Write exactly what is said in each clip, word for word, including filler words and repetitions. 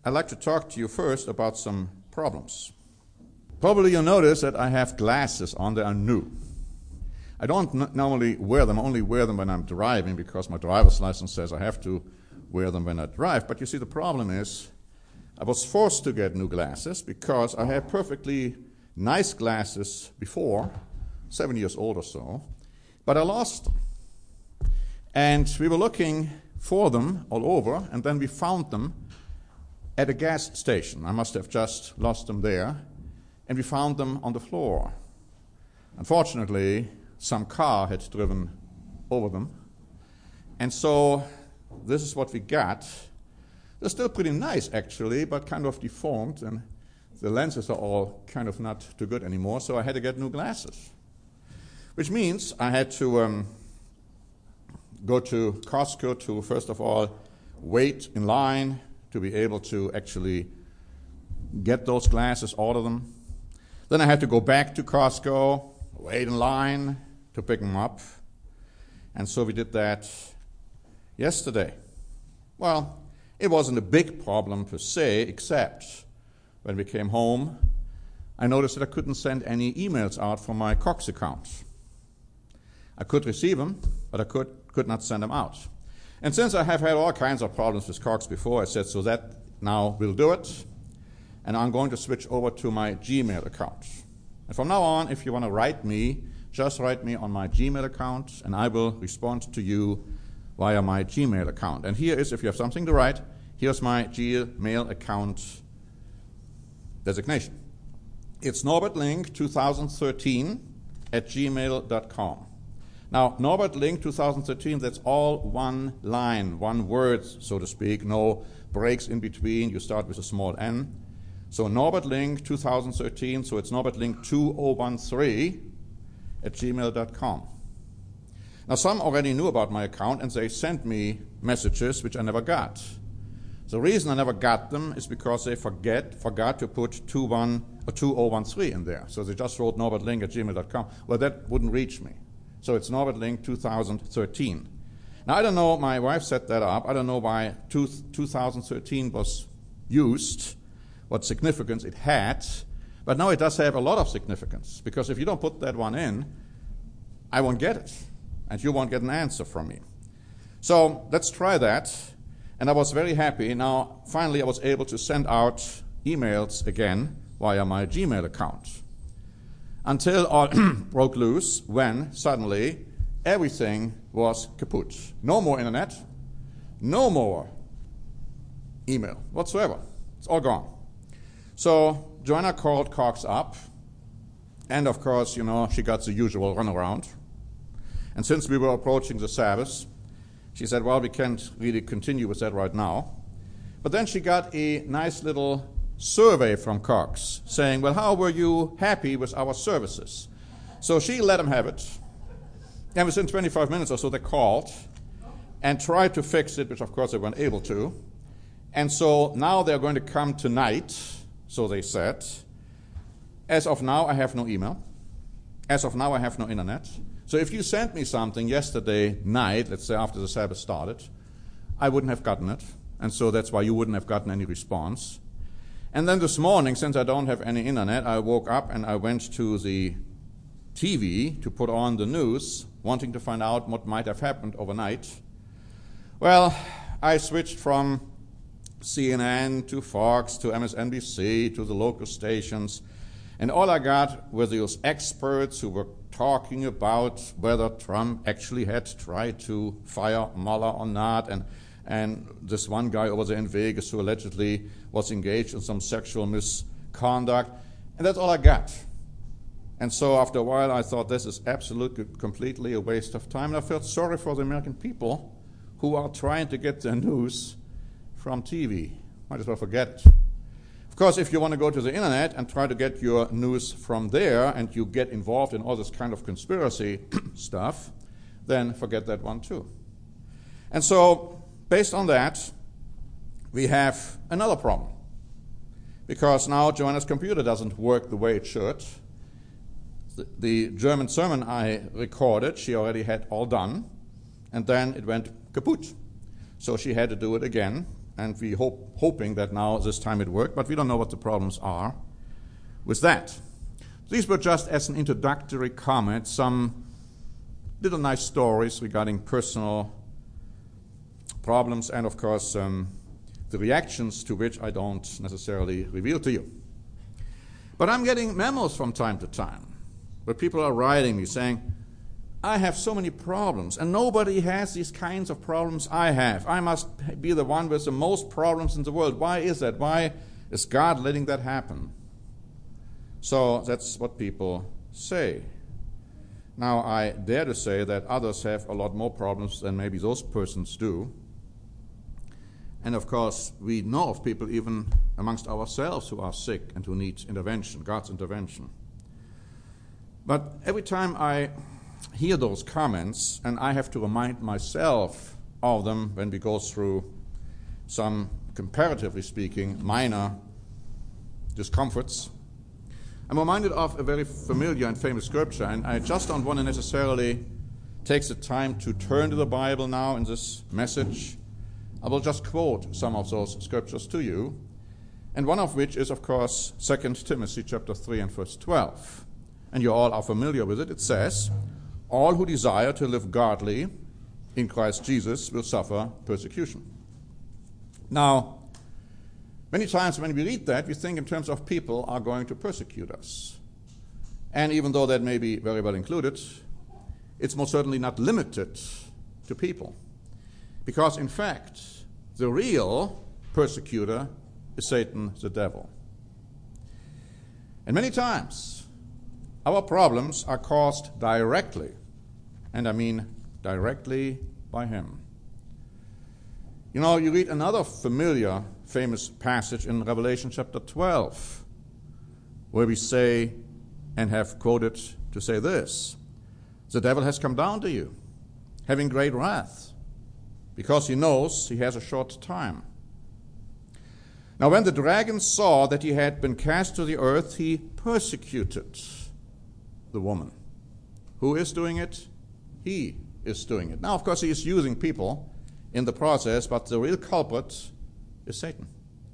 I'd like to talk to you first about some problems. Probably you'll notice that I have glasses on that are new. I don't n- normally wear them, I only wear them when I'm driving because my driver's license says I have to wear them when I drive. But you see, the problem is I was forced to get new glasses because I had perfectly nice glasses before, seven years old or so, but I lost them. And we were looking for them all over, and then we found them at a gas station. I must have just lost them there, and we found them on the floor. Unfortunately, some car had driven over them, and so this is what we got. They're still pretty nice, actually, but kind of deformed, and the lenses are all kind of not too good anymore, so I had to get new glasses. Which means I had to um, go to Costco to, first of all, wait in line to be able to actually get those glasses, order them. Then I had to go back to Costco, wait in line to pick them up. And so we did that yesterday. Well, it wasn't a big problem per se, except when we came home, I noticed that I couldn't send any emails out from my Cox account. I could receive them, but I could, could not send them out. And since I have had all kinds of problems with Cox before, I said, so that now will do it. And I'm going to switch over to my Gmail account. And from now on, if you want to write me, just write me on my Gmail account, and I will respond to you via my Gmail account. And here is, if you have something to write, here's my Gmail account designation. It's Norbert Link twenty thirteen at gmail dot com. Now, Norbert Link twenty thirteen, that's all one line, one word, so to speak, no breaks in between. You start with a small n. So Norbert Link twenty thirteen, so it's Norbert Link two thousand thirteen at gmail dot com. Now, some already knew about my account, and they sent me messages which I never got. The reason I never got them is because they forget, forgot to put two thousand thirteen in there. So they just wrote Norbert Link at gmail dot com. Well, that wouldn't reach me. So it's Norbert Link two thousand thirteen. Now, I don't know, my wife set that up. I don't know why two thousand thirteen was used, what significance it had, but now it does have a lot of significance, because if you don't put that one in, I won't get it, and you won't get an answer from me. So let's try that, and I was very happy. Now, finally, I was able to send out emails again via my Gmail account. Until all broke loose when suddenly everything was kaput. No more internet, no more email whatsoever. It's all gone. So Joanna called Cox up, and of course, you know, she got the usual runaround. And since we were approaching the Sabbath, she said, well, we can't really continue with that right now. But then she got a nice little survey from Cox saying, well, how were you happy with our services? So she let them have it. And within twenty-five minutes or so, they called and tried to fix it, which of course they weren't able to. And so now they're going to come tonight, so they said. As of now, I have no email. As of now, I have no internet. So if you sent me something yesterday night, let's say after the Sabbath started, I wouldn't have gotten it. And so that's why you wouldn't have gotten any response. And then this morning, since I don't have any internet, I woke up and I went to the T V to put on the news, wanting to find out what might have happened overnight. Well, I switched from C N N to Fox to M S N B C to the local stations, and all I got were those experts who were talking about whether Trump actually had tried to fire Mueller or not, and and this one guy over there in Vegas who allegedly was engaged in some sexual misconduct, and that's all I got. And so after a while I thought this is absolutely, completely a waste of time, and I felt sorry for the American people who are trying to get their news from T V. Might as well forget it. Of course, if you want to go to the internet and try to get your news from there, and you get involved in all this kind of conspiracy stuff, then forget that one too. And so, based on that, we have another problem. Because now Joanna's computer doesn't work the way it should. The, the German sermon I recorded, she already had all done, and then it went kaput. So she had to do it again, and we hope hoping that now this time it worked, but we don't know what the problems are with that. These were just as an introductory comment, some little nice stories regarding personal problems and, of course, um, the reactions to which I don't necessarily reveal to you. But I'm getting memos from time to time where people are writing me saying, I have so many problems, and nobody has these kinds of problems I have. I must be the one with the most problems in the world. Why is that? Why is God letting that happen? So that's what people say. Now, I dare to say that others have a lot more problems than maybe those persons do. And of course, we know of people even amongst ourselves who are sick and who need intervention, God's intervention. But every time I hear those comments, and I have to remind myself of them when we go through some, comparatively speaking, minor discomforts, I'm reminded of a very familiar and famous scripture, and I just don't want to necessarily take the time to turn to the Bible now in this message. I will just quote some of those scriptures to you, and one of which is, of course, Second Timothy chapter three and verse twelve. And you all are familiar with it. It says, all who desire to live godly in Christ Jesus will suffer persecution. Now, many times when we read that, we think in terms of people are going to persecute us. And even though that may be very well included, it's most certainly not limited to people. Because, in fact, the real persecutor is Satan, the devil. And many times, our problems are caused directly, and I mean directly by him. You know, you read another familiar, famous passage in Revelation chapter twelve, where we say, and have quoted to say this, the devil has come down to you, having great wrath, because he knows he has a short time. Now when the dragon saw that he had been cast to the earth, he persecuted the woman. Who is doing it? He is doing it. Now, of course, he is using people in the process, but the real culprit is Satan.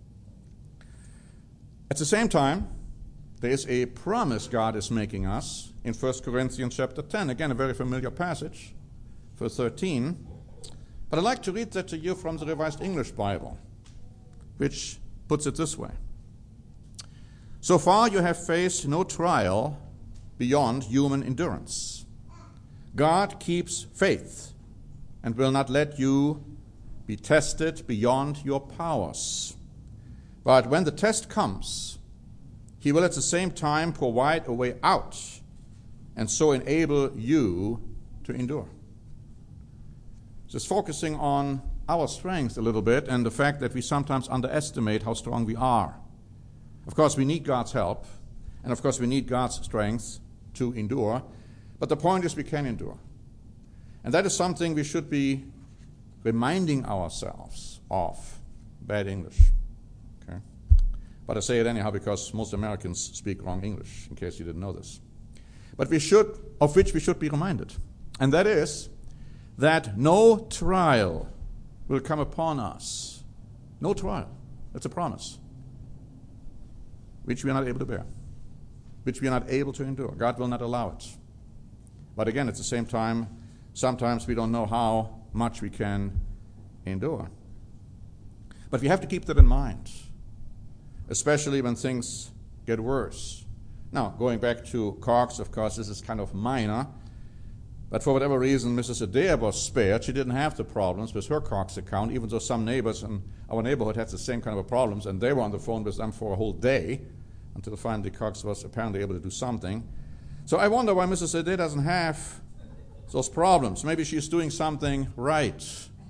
At the same time, there is a promise God is making us in First Corinthians chapter ten. Again, a very familiar passage, verse thirteen. But I'd like to read that to you from the Revised English Bible, which puts it this way. So far you have faced no trial beyond human endurance. God keeps faith and will not let you be tested beyond your powers. But when the test comes, he will at the same time provide a way out and so enable you to endure. Just focusing on our strength a little bit and the fact that we sometimes underestimate how strong we are. Of course, we need God's help, and of course, we need God's strength to endure, but the point is we can endure. And that is something we should be reminding ourselves of. Bad English. Okay? But I say it anyhow because most Americans speak wrong English, in case you didn't know this. But we should, of which we should be reminded. And that is that no trial will come upon us. No trial. That's a promise. Which we are not able to bear. Which we are not able to endure. God will not allow it. But again, at the same time, sometimes we don't know how much we can endure. But we have to keep that in mind, especially when things get worse. Now, going back to Cox, of course, this is kind of minor, but for whatever reason, Missus Adair was spared. She didn't have the problems with her Cox account, even though some neighbors in our neighborhood had the same kind of problems, and they were on the phone with them for a whole day, until finally Cox was apparently able to do something. So I wonder why Missus Adair doesn't have those problems. Maybe she's doing something right.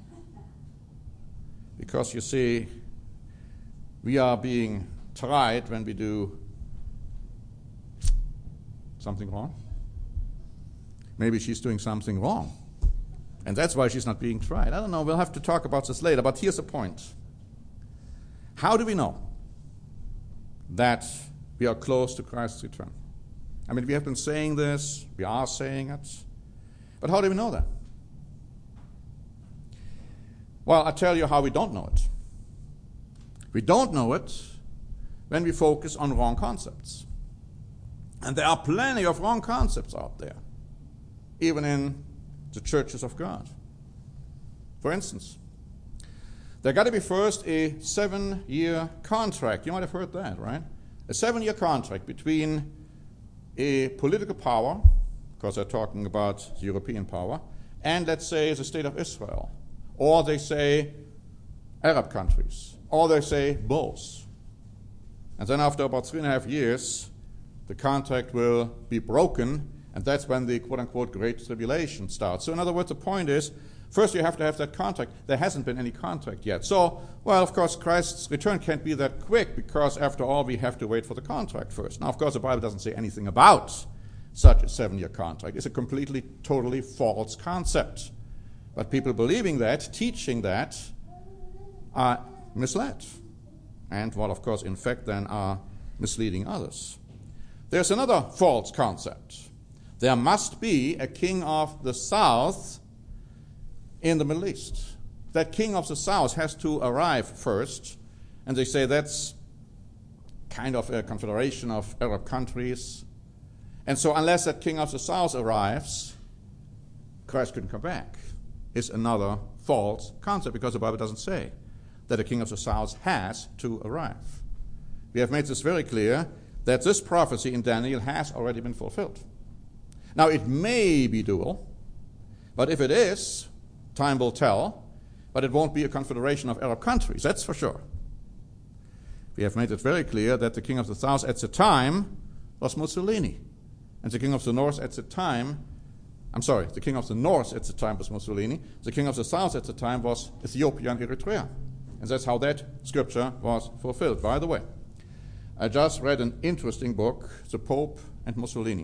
Because you see, we are being tried when we do something wrong. Maybe she's doing something wrong. And that's why she's not being tried. I don't know, we'll have to talk about this later, but here's the point. How do we know that we are close to Christ's return? I mean, we have been saying this, we are saying it, but how do we know that? Well, I'll tell you how we don't know it. We don't know it when we focus on wrong concepts. And there are plenty of wrong concepts out there, even in the churches of God. For instance, there got to be first a seven-year contract. You might have heard that, right? A seven-year contract between a political power, because they're talking about the European power, and let's say the state of Israel. Or they say Arab countries. Or they say both. And then after about three and a half years, the contract will be broken, and that's when the quote-unquote Great Tribulation starts. So in other words, the point is, first you have to have that contract. There hasn't been any contract yet. So, well, of course, Christ's return can't be that quick because, after all, we have to wait for the contract first. Now, of course, the Bible doesn't say anything about such a seven-year contract. It's a completely, totally false concept. But people believing that, teaching that, are misled. And, well, of course, in fact, then are misleading others. There's another false concept. There must be a king of the south in the Middle East. That king of the south has to arrive first, and they say that's kind of a confederation of Arab countries. And so unless that king of the south arrives, Christ couldn't come back. It's another false concept, because the Bible doesn't say that a king of the south has to arrive. We have made this very clear that this prophecy in Daniel has already been fulfilled. Now, it may be dual, but if it is, time will tell, but it won't be a confederation of Arab countries, that's for sure. We have made it very clear that the king of the south at the time was Mussolini, and the king of the north at the time, I'm sorry, the king of the north at the time was Mussolini, the king of the south at the time was Ethiopia and Eritrea. And that's how that scripture was fulfilled. By the way, I just read an interesting book, The Pope and Mussolini.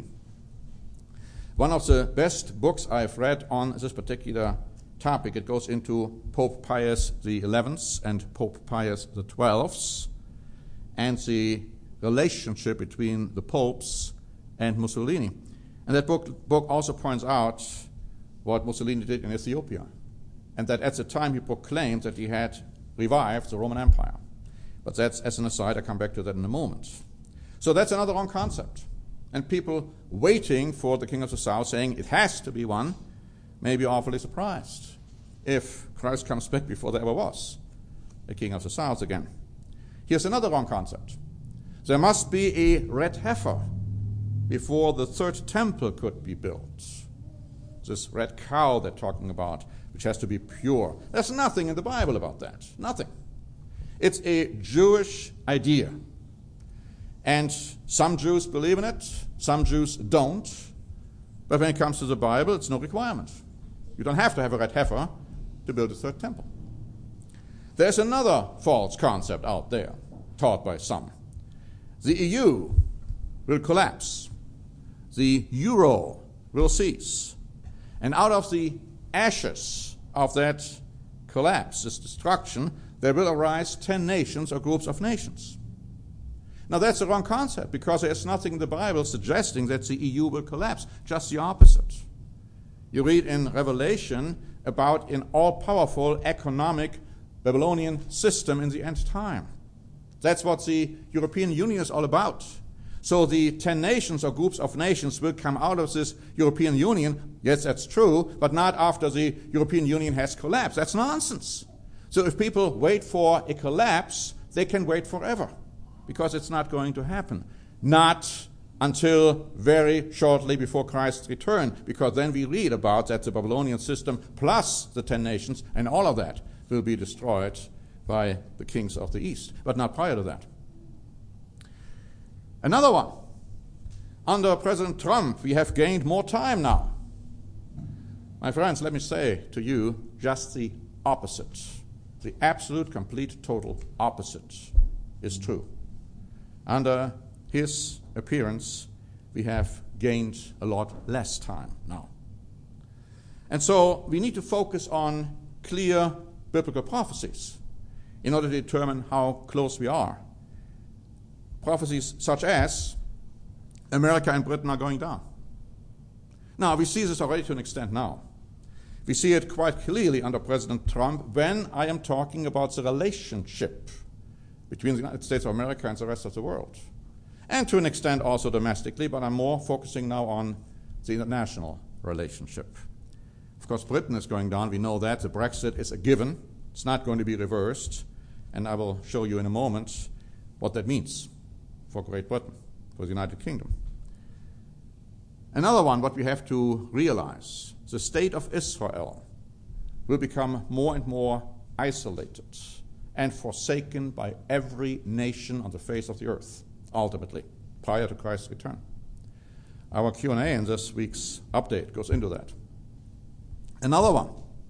One of the best books I've read on this particular topic. It goes into Pope Pius the eleventh and Pope Pius the twelfth and the relationship between the popes and Mussolini. And that book, book also points out what Mussolini did in Ethiopia, and that at the time he proclaimed that he had revived the Roman Empire. But that's as an aside. I'll come back to that in a moment. So that's another wrong concept. And people waiting for the king of the south, saying it has to be one, may be awfully surprised if Christ comes back before there ever was a king of the south again. Here's another wrong concept. There must be a red heifer before the third temple could be built. This red cow they're talking about, which has to be pure. There's nothing in the Bible about that. Nothing. It's a Jewish idea. And some Jews believe in it, some Jews don't. But when it comes to the Bible, it's no requirement. You don't have to have a red heifer to build a third temple. There's another false concept out there, taught by some. The E U will collapse. The euro will cease. And out of the ashes of that collapse, this destruction, there will arise ten nations or groups of nations. Now that's the wrong concept, because there's nothing in the Bible suggesting that the E U will collapse, just the opposite. You read in Revelation about an all-powerful economic Babylonian system in the end time. That's what the European Union is all about. So the ten nations or groups of nations will come out of this European Union. Yes, that's true, but not after the European Union has collapsed. That's nonsense. So if people wait for a collapse, they can wait forever, because it's not going to happen. Not until very shortly before Christ's return, because then we read about that the Babylonian system plus the ten nations and all of that will be destroyed by the kings of the East, but not prior to that. Another one. Under President Trump, we have gained more time now. My friends, let me say to you just the opposite. The absolute, complete, total opposite is true. Under his appearance, we have gained a lot less time now. And so we need to focus on clear biblical prophecies in order to determine how close we are. Prophecies such as America and Britain are going down. Now, we see this already to an extent now. We see it quite clearly under President Trump when I am talking about the relationship between the United States of America and the rest of the world. And to an extent also domestically, but I'm more focusing now on the international relationship. Of course, Britain is going down. We know that. The Brexit is a given. It's not going to be reversed. And I will show you in a moment what that means for Great Britain, for the United Kingdom. Another one, what we have to realize, the state of Israel will become more and more isolated and forsaken by every nation on the face of the earth, ultimately, prior to Christ's return. Our Q and A in this week's update goes into that. Another one.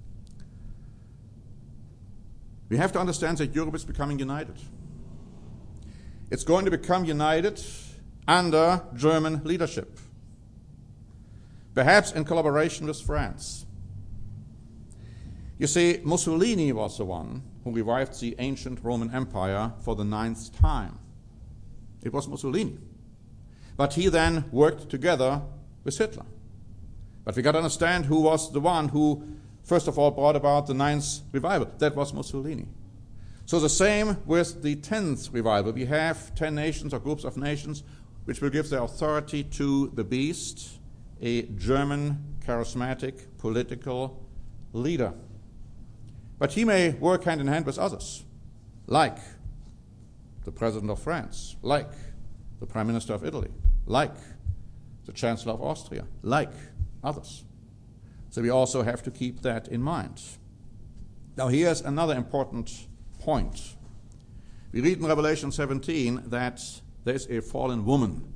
We have to understand that Europe is becoming united. It's going to become united under German leadership, perhaps in collaboration with France. You see, Mussolini was the one who revived the ancient Roman Empire for the ninth time. It was Mussolini. But he then worked together with Hitler. But we got to understand who was the one who, first of all, brought about the ninth revival. That was Mussolini. So the same with the tenth revival. We have ten nations or groups of nations which will give their authority to the beast, a German charismatic political leader. But he may work hand in hand with others, like the President of France, like the Prime Minister of Italy, like the Chancellor of Austria, like others. So we also have to keep that in mind. Now here's another important point. We read in Revelation seventeen that there's a fallen woman.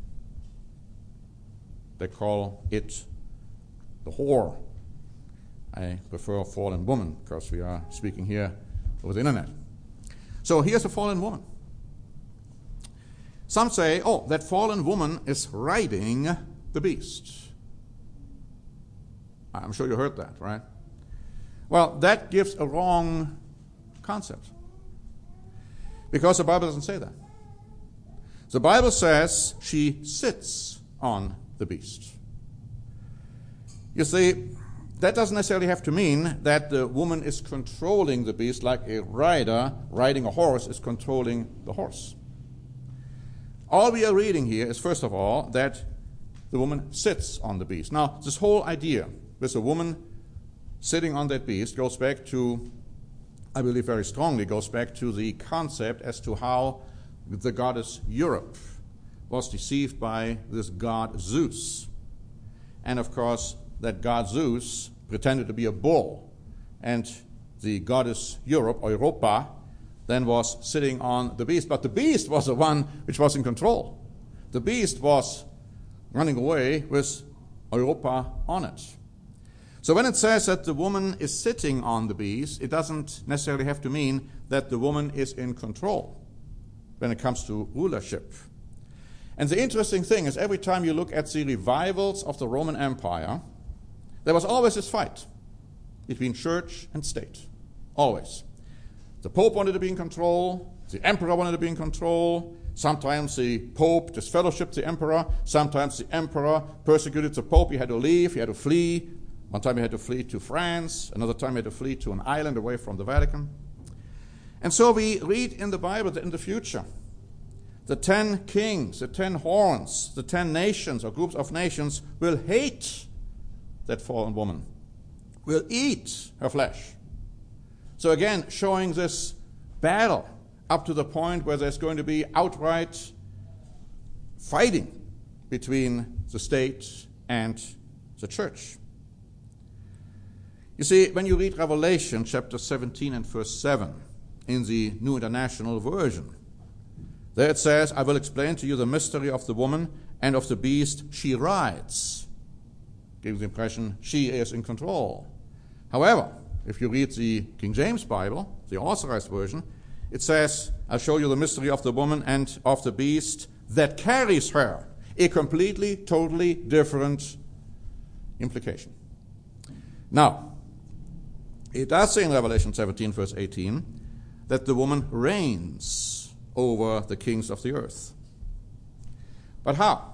They call it the whore. I prefer fallen woman because we are speaking here over the internet. So here's a fallen woman. Some say, oh, that fallen woman is riding the beast. I'm sure you heard that, right? Well, that gives a wrong concept, because the Bible doesn't say that. The Bible says she sits on the beast. You see, that doesn't necessarily have to mean that the woman is controlling the beast like a rider riding a horse is controlling the horse. All we are reading here is, first of all, that the woman sits on the beast. Now, this whole idea with a woman sitting on that beast goes back to, I believe very strongly, goes back to the concept as to how the goddess Europe was deceived by this god Zeus. And of course, that god Zeus pretended to be a bull, and the goddess Europe, or Europa, then was sitting on the beast. But the beast was the one which was in control. The beast was running away with Europa on it. So when it says that the woman is sitting on the beast, it doesn't necessarily have to mean that the woman is in control when it comes to rulership. And the interesting thing is, every time you look at the revivals of the Roman Empire, there was always this fight between church and state. Always. The Pope wanted to be in control. The Emperor wanted to be in control. Sometimes the Pope disfellowshipped the Emperor. Sometimes the Emperor persecuted the Pope. He had to leave. He had to flee. One time he had to flee to France. Another time he had to flee to an island away from the Vatican. And so we read in the Bible that in the future, the ten kings, the ten horns, the ten nations or groups of nations will hate that fallen woman, will eat her flesh. So again, showing this battle up to the point where there's going to be outright fighting between the state and the church. You see, when you read Revelation chapter seventeen and verse seven in the New International Version, there it says, I will explain to you the mystery of the woman and of the beast she rides. Gives the impression she is in control. However, if you read the King James Bible, the Authorized Version, it says, I'll show you the mystery of the woman and of the beast that carries her. A completely, totally different implication. Now, it does say in Revelation seventeen, verse eighteen, that the woman reigns over the kings of the earth. But how?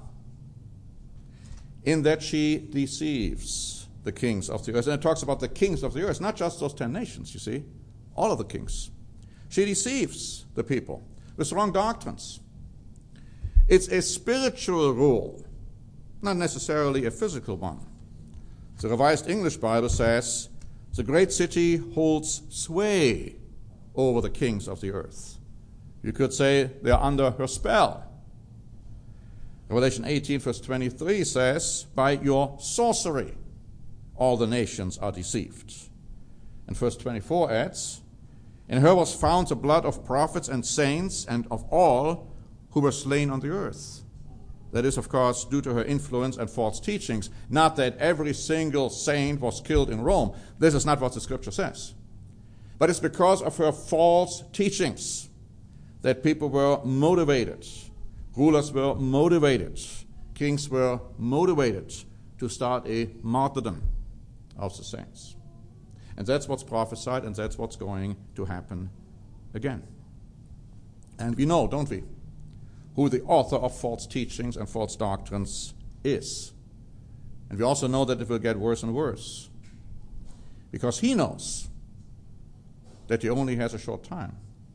In that she deceives the kings of the earth. And it talks about the kings of the earth, not just those ten nations, you see, all of the kings. She deceives the people with wrong doctrines. It's a spiritual rule, not necessarily a physical one. The Revised English Bible says, the great city holds sway over the kings of the earth. You could say they are under her spell. Revelation eighteen, verse twenty-three says, by your sorcery all the nations are deceived. And verse twenty-four adds, in her was found the blood of prophets and saints and of all who were slain on the earth. That is, of course, due to her influence and false teachings. Not that every single saint was killed in Rome. This is not what the scripture says. But it's because of her false teachings that people were motivated. Rulers were motivated. Kings were motivated to start a martyrdom of the saints. And that's what's prophesied, and that's what's going to happen again. And we know, don't we, who the author of false teachings and false doctrines is. And we also know that it will get worse and worse, because he knows that he only has a short time.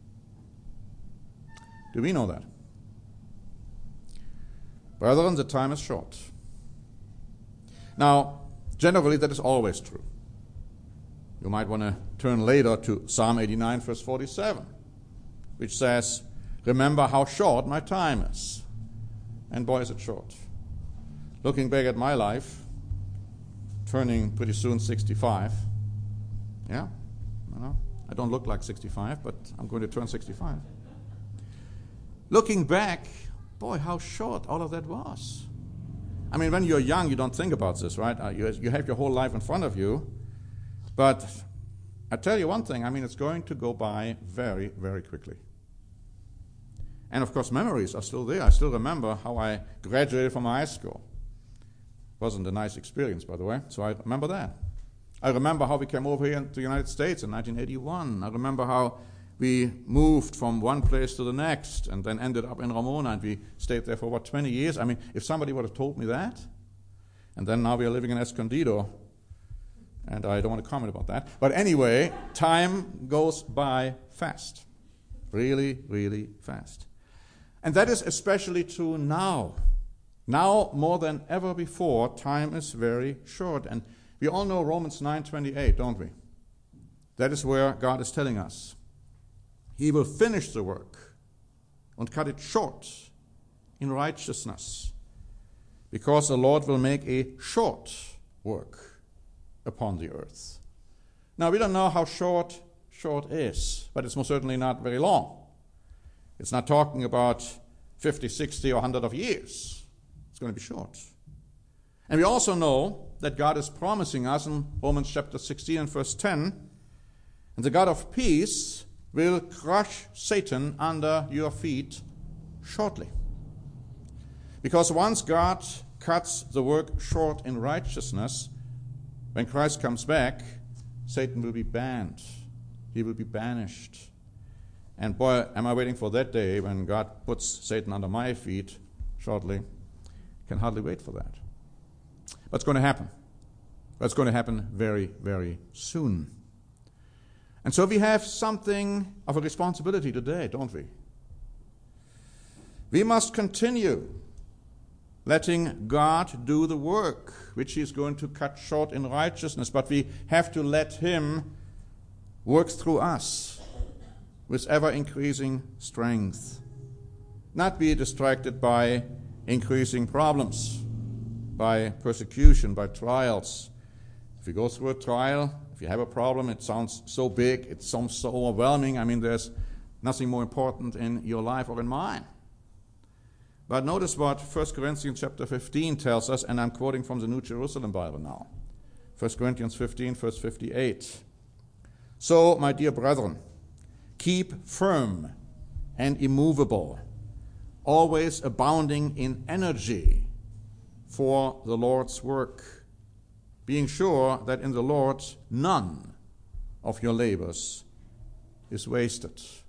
Do we know that? Brethren, the time is short. Now, generally that is always true. You might want to turn later to Psalm eighty-nine, verse forty-seven, which says, remember how short my time is. And boy, is it short. Looking back at my life, turning pretty soon sixty-five. Yeah, I know. I don't look like sixty-five, but I'm going to turn sixty-five. Looking back, boy, how short all of that was. I mean, when you're young, you don't think about this, right? Uh, you, you have your whole life in front of you. But I tell you one thing, I mean, it's going to go by very, very quickly. And of course, memories are still there. I still remember how I graduated from high school. Wasn't a nice experience, by the way, so I remember that. I remember how we came over here to the United States in nineteen eighty-one. I remember how we moved from one place to the next and then ended up in Ramona, and we stayed there for, what, twenty years? I mean, if somebody would have told me that, and then now we are living in Escondido, and I don't want to comment about that. But anyway, time goes by fast. Really, really fast. And that is especially true now. Now, more than ever before, time is very short. And we all know Romans nine twenty-eight, don't we? That is where God is telling us he will finish the work and cut it short in righteousness, because the Lord will make a short work upon the earth. Now, we don't know how short short is, but it's most certainly not very long. It's not talking about fifty, sixty, or one hundred of years. It's going to be short. And we also know that God is promising us in Romans chapter sixteen and verse ten, and the God of peace will crush Satan under your feet shortly. Because once God cuts the work short in righteousness, when Christ comes back, Satan will be banned. He will be banished. And boy, am I waiting for that day when God puts Satan under my feet shortly. Can hardly wait for that. What's going to happen? That's going to happen very, very soon. And so we have something of a responsibility today, don't we? We must continue letting God do the work, which he is going to cut short in righteousness, but we have to let him work through us with ever-increasing strength. Not be distracted by increasing problems, by persecution, by trials. If you go through a trial, if you have a problem, it sounds so big, it sounds so overwhelming. I mean, there's nothing more important in your life or in mine. But notice what First Corinthians chapter fifteen tells us, and I'm quoting from the New Jerusalem Bible now. First Corinthians fifteen, verse fifty-eight. So, my dear brethren, keep firm and immovable, always abounding in energy for the Lord's work, being sure that in the Lord none of your labors is wasted.